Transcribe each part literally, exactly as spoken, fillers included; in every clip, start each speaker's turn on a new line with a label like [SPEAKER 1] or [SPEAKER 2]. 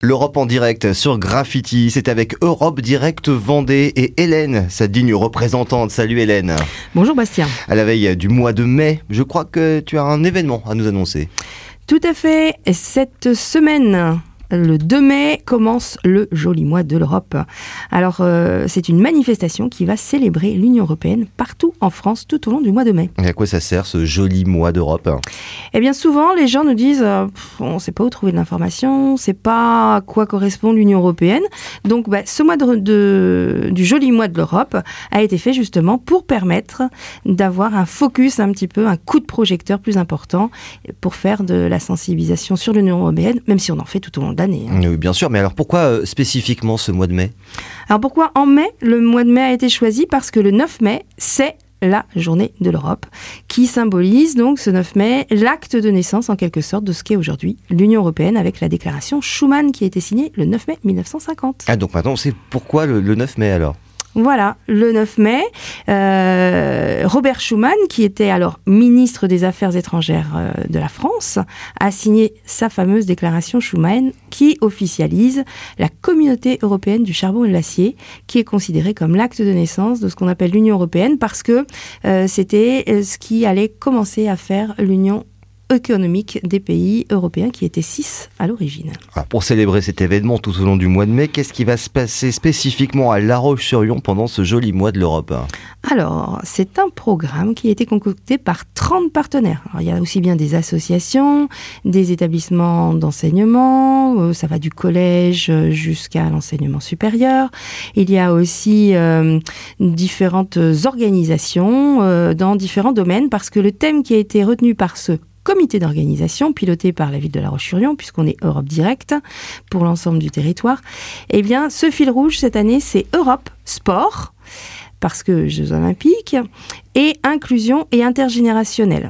[SPEAKER 1] L'Europe en direct sur Graffiti, c'est avec Europe Direct Vendée et Hélène, sa digne représentante. Salut Hélène.
[SPEAKER 2] Bonjour Bastien.
[SPEAKER 1] À la veille du mois de mai, je crois que tu as un événement à nous annoncer.
[SPEAKER 2] Tout à fait. Cette semaine, le deux mai, commence le joli mois de l'Europe. Alors, euh, c'est une manifestation qui va célébrer l'Union européenne partout en France tout au long du mois de mai.
[SPEAKER 1] Et à quoi ça sert ce joli mois d'Europe ?
[SPEAKER 2] Eh bien, souvent, les gens nous disent euh, pff, on ne sait pas où trouver de l'information, on ne sait pas à quoi correspond l'Union européenne. Donc, bah, ce mois de, de, du joli mois de l'Europe a été fait justement pour permettre d'avoir un focus un petit peu, un coup de projecteur plus important pour faire de la sensibilisation sur l'Union européenne, même si on en fait tout au long de l'année. Hein.
[SPEAKER 1] Oui, bien sûr, mais alors pourquoi euh, spécifiquement ce mois de mai ?
[SPEAKER 2] Alors pourquoi en mai ? Le mois de mai a été choisi parce que le neuf mai, c'est la journée de l'Europe, qui symbolise donc ce neuf mai l'acte de naissance en quelque sorte de ce qu'est aujourd'hui l'Union européenne avec la déclaration Schuman qui a été signée le neuf mai mille neuf cent cinquante.
[SPEAKER 1] Ah donc maintenant on sait pourquoi le, le neuf mai alors ?
[SPEAKER 2] Voilà, le neuf mai, euh, Robert Schuman, qui était alors ministre des Affaires étrangères euh, de la France, a signé sa fameuse déclaration Schuman qui officialise la communauté européenne du charbon et de l'acier, qui est considérée comme l'acte de naissance de ce qu'on appelle l'Union européenne, parce que euh, c'était ce qui allait commencer à faire l'Union économique des pays européens qui étaient six à l'origine.
[SPEAKER 1] Alors pour célébrer cet événement tout au long du mois de mai, qu'est-ce qui va se passer spécifiquement à La Roche-sur-Yon pendant ce joli mois de l'Europe ?
[SPEAKER 2] Alors, c'est un programme qui a été concocté par trente partenaires. Alors, il y a aussi bien des associations, des établissements d'enseignement, euh, ça va du collège jusqu'à l'enseignement supérieur. Il y a aussi euh, différentes organisations euh, dans différents domaines parce que le thème qui a été retenu par ce comité d'organisation piloté par la ville de La Roche-sur-Yon, puisqu'on est Europe Direct pour l'ensemble du territoire, eh bien, ce fil rouge cette année, c'est Europe Sport, parce que Jeux Olympiques, et inclusion et intergénérationnelle.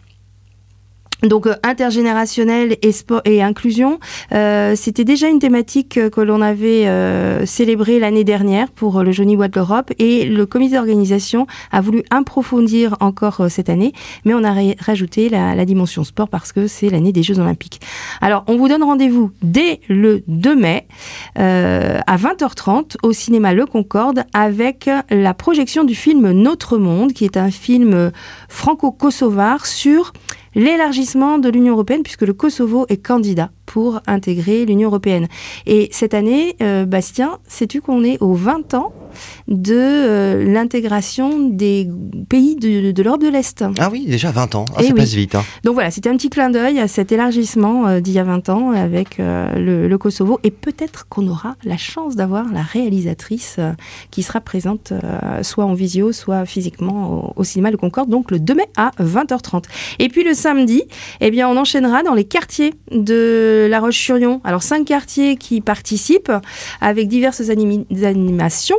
[SPEAKER 2] Donc euh, intergénérationnel et sport et inclusion, euh, c'était déjà une thématique que l'on avait euh, célébrée l'année dernière pour le Joli Mois de l'Europe et le comité d'organisation a voulu approfondir encore euh, cette année, mais on a ra- rajouté la, la dimension sport parce que c'est l'année des Jeux Olympiques. Alors on vous donne rendez-vous dès le deux mai euh, à vingt heures trente au cinéma Le Concorde avec la projection du film Notre Monde, qui est un film franco-kosovar sur l'élargissement de l'Union européenne, puisque le Kosovo est candidat pour intégrer l'Union européenne. Et cette année, euh, Bastien, sais-tu qu'on est aux vingt ans de euh, l'intégration des pays de, de l'Europe de l'Est ?
[SPEAKER 1] Ah oui, déjà vingt ans, ah,
[SPEAKER 2] ça
[SPEAKER 1] oui. passe vite. Hein.
[SPEAKER 2] Donc voilà, c'était un petit clin d'œil à cet élargissement euh, d'il y a vingt ans avec euh, le, le Kosovo. Et peut-être qu'on aura la chance d'avoir la réalisatrice euh, qui sera présente euh, soit en visio, soit physiquement au, au cinéma Le Concorde, donc le deux mai à vingt heures trente. Et puis le samedi, eh bien, on enchaînera dans les quartiers de La Roche-sur-Yon. Alors, cinq quartiers qui participent avec diverses anim- animations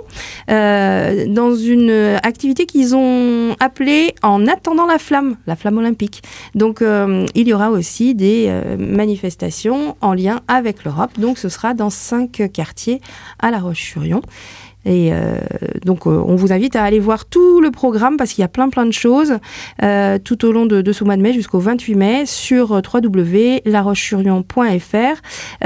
[SPEAKER 2] euh, dans une activité qu'ils ont appelée En attendant la flamme, la flamme olympique. Donc, euh, il y aura aussi des euh, manifestations en lien avec l'Europe. Donc, ce sera dans cinq quartiers à La Roche-sur-Yon. Et euh, donc, euh, on vous invite à aller voir tout le programme parce qu'il y a plein, plein de choses euh, tout au long de, de ce mois de mai jusqu'au vingt-huit mai sur w w w point la roche sur yon point f r.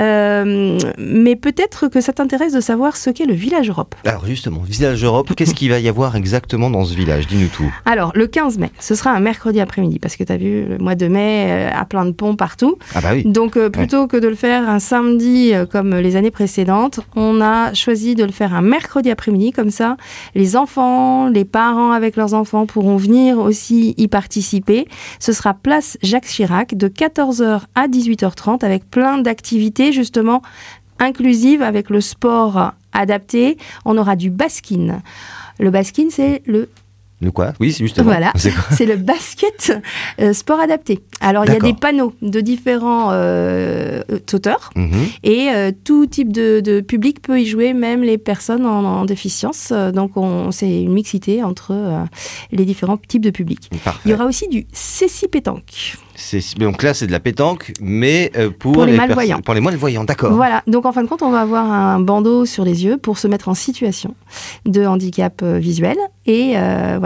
[SPEAKER 2] Euh, mais peut-être que ça t'intéresse de savoir ce qu'est le Village Europe.
[SPEAKER 1] Alors justement, Village Europe, qu'est-ce qu'il va y avoir exactement dans ce village ? Dis-nous tout.
[SPEAKER 2] Alors, le quinze mai, ce sera un mercredi après-midi parce que tu as vu, le mois de mai euh, a plein de ponts partout.
[SPEAKER 1] Ah bah oui.
[SPEAKER 2] Donc, euh, plutôt ouais. que de le faire un samedi euh, comme les années précédentes, on a choisi de le faire un mercredi après-midi, comme ça, les enfants, les parents avec leurs enfants pourront venir aussi y participer. Ce sera place Jacques Chirac de quatorze heures à dix-huit heures trente avec plein d'activités justement inclusives avec le sport adapté. On aura du baskin. Le baskin, c'est le
[SPEAKER 1] Le quoi ? Oui, c'est justement.
[SPEAKER 2] Voilà, c'est, c'est le basket euh, sport adapté. Alors, D'accord. il y a des panneaux de différents euh, auteurs mmh. et euh, tout type de, de public peut y jouer, même les personnes en, en déficience. Donc, on, c'est une mixité entre euh, les différents types de publics.
[SPEAKER 1] Parfait.
[SPEAKER 2] Il y aura aussi du céci pétanque.
[SPEAKER 1] C'est, donc là, c'est de la pétanque, mais euh, pour,
[SPEAKER 2] pour les, les
[SPEAKER 1] perso-
[SPEAKER 2] malvoyants.
[SPEAKER 1] Pour les malvoyants, d'accord.
[SPEAKER 2] Voilà. Donc, en fin de compte, on va avoir un bandeau sur les yeux pour se mettre en situation de handicap euh, visuel. Et euh, voilà.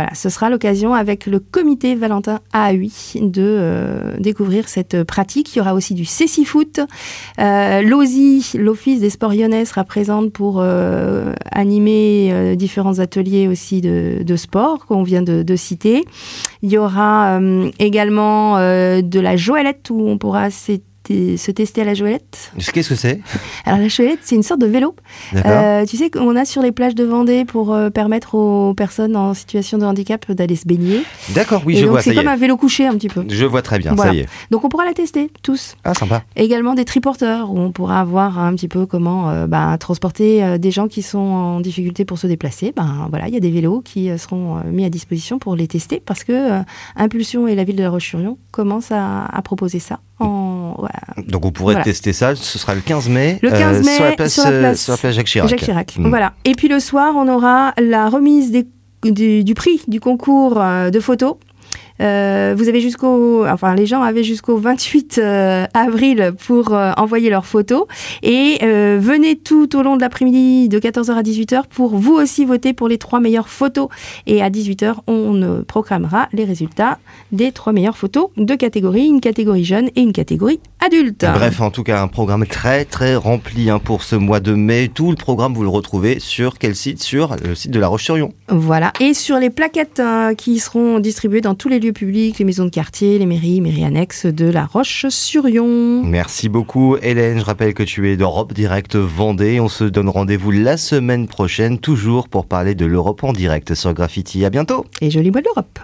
[SPEAKER 2] voilà, ce sera l'occasion avec le comité Valentin A U I de euh, découvrir cette pratique. Il y aura aussi du cécifoot. Euh, L'O S I, l'Office des sports lyonnais, sera présente pour euh, animer euh, différents ateliers aussi de, de sport qu'on vient de, de citer. Il y aura euh, également euh, de la joëlette où on pourra s'éteindre se tester à la joëlette.
[SPEAKER 1] Qu'est-ce que c'est ?
[SPEAKER 2] Alors la joëlette, c'est une sorte de vélo. Euh, tu sais qu'on a sur les plages de Vendée pour euh, permettre aux personnes en situation de handicap d'aller se baigner.
[SPEAKER 1] D'accord, oui,
[SPEAKER 2] et
[SPEAKER 1] je
[SPEAKER 2] donc
[SPEAKER 1] vois,
[SPEAKER 2] c'est
[SPEAKER 1] ça y
[SPEAKER 2] comme
[SPEAKER 1] est.
[SPEAKER 2] un vélo couché un petit peu.
[SPEAKER 1] Je vois très bien,
[SPEAKER 2] voilà.
[SPEAKER 1] ça y est.
[SPEAKER 2] Donc on pourra la tester, tous.
[SPEAKER 1] Ah, sympa.
[SPEAKER 2] Également des triporteurs, où on pourra voir un petit peu comment euh, bah, transporter euh, des gens qui sont en difficulté pour se déplacer. Ben, voilà, il y a des vélos qui euh, seront euh, mis à disposition pour les tester, parce que euh, Impulsion et la ville de La Roche-sur-Yon commencent à, à proposer ça. En, voilà.
[SPEAKER 1] Donc vous pourrez
[SPEAKER 2] voilà.
[SPEAKER 1] tester ça, ce sera le quinze mai,
[SPEAKER 2] le quinze mai
[SPEAKER 1] euh, sur, la place,
[SPEAKER 2] sur, la place,
[SPEAKER 1] euh, sur la place Jacques Chirac.
[SPEAKER 2] Jacques Chirac.
[SPEAKER 1] Mmh.
[SPEAKER 2] Voilà. Et puis le soir, on aura la remise des, du, du prix du concours euh, de photos. Euh, vous avez jusqu'au, enfin les gens avaient jusqu'au vingt-huit euh, avril pour euh, envoyer leurs photos et euh, venez tout au long de l'après-midi de quatorze heures à dix-huit heures pour vous aussi voter pour les trois meilleures photos et à dix-huit heures on euh, proclamera les résultats des trois meilleures photos de catégories, une catégorie jeune et une catégorie adulte.
[SPEAKER 1] Bref, en tout cas un programme très très rempli hein, pour ce mois de mai. Tout le programme vous le retrouvez sur quel site ? Sur le site de La Roche-sur-Yon.
[SPEAKER 2] Voilà, et sur les plaquettes euh, qui seront distribuées dans tous les lieux publics, les maisons de quartier, les mairies, mairies annexes de La Roche-sur-Yon.
[SPEAKER 1] Merci beaucoup Hélène, je rappelle que tu es d'Europe Direct Vendée. On se donne rendez-vous la semaine prochaine, toujours pour parler de l'Europe en direct sur Graffiti. À bientôt.
[SPEAKER 2] Et jolie boîte d'Europe.